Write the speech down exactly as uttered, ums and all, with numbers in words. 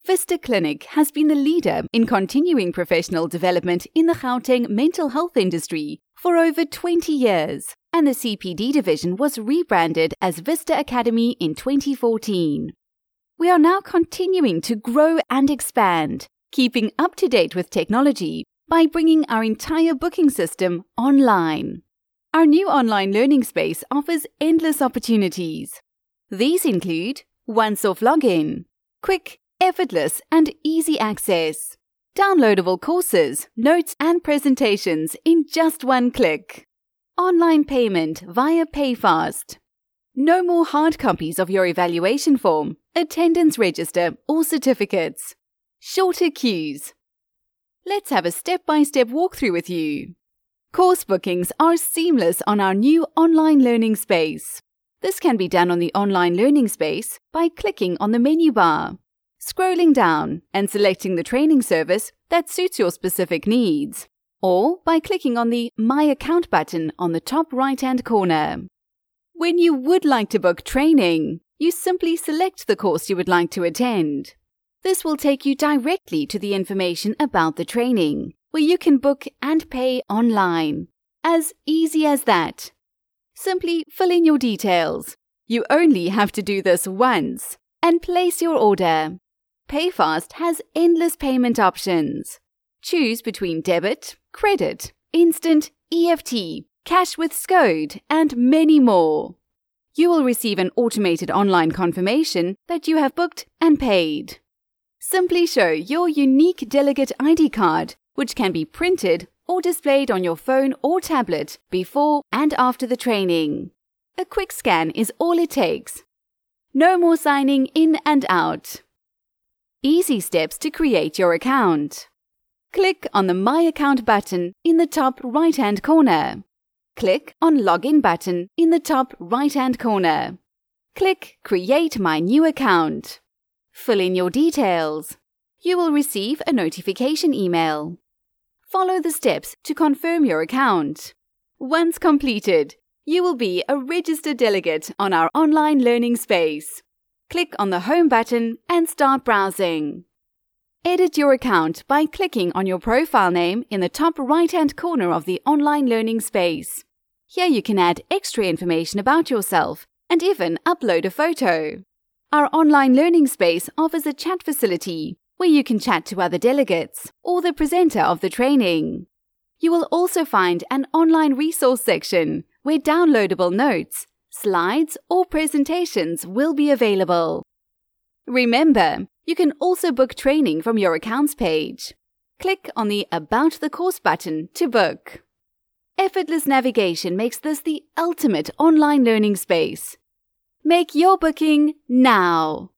Vista Clinic has been the leader in continuing professional development in the Gauteng mental health industry for over twenty years, and the C P D division was rebranded as Vista Academy in twenty fourteen. We are now continuing to grow and expand, keeping up to date with technology by bringing our entire booking system online. Our new online learning space offers endless opportunities. These include once-off login, quick, effortless and easy access, downloadable courses, notes and presentations in just one click, online payment via PayFast, no more hard copies of your evaluation form, attendance register or certificates, shorter queues. Let's have a step-by-step walkthrough with you. Course bookings are seamless on our new online learning space. This can be done on the online learning space by clicking on the menu bar, scrolling down and selecting the training service that suits your specific needs, or by clicking on the My Account button on the top right-hand corner. When you would like to book training, you simply select the course you would like to attend. This will take you directly to the information about the training, where you can book and pay online. As easy as that. Simply fill in your details. You only have to do this once and place your order. PayFast has endless payment options. Choose between debit, credit, instant, E F T, cash with SCODE, and many more. You will receive an automated online confirmation that you have booked and paid. Simply show your unique delegate I D card, which can be printed or displayed on your phone or tablet before and after the training. A quick scan is all it takes. No more signing in and out. Easy steps to create your account. Click on the My Account button in the top right-hand corner. Click on Login button in the top right-hand corner. Click Create My New Account. Fill in your details. You will receive a notification email. Follow the steps to confirm your account. Once completed, you will be a registered delegate on our online learning space. Click on the Home button and start browsing. Edit your account by clicking on your profile name in the top right-hand corner of the online learning space. Here you can add extra information about yourself and even upload a photo. Our online learning space offers a chat facility where you can chat to other delegates or the presenter of the training. You will also find an online resource section where downloadable notes, slides, or presentations will be available. Remember, you can also book training from your accounts page. Click on the About the Course button to book. Effortless navigation makes this the ultimate online learning space. Make your booking now!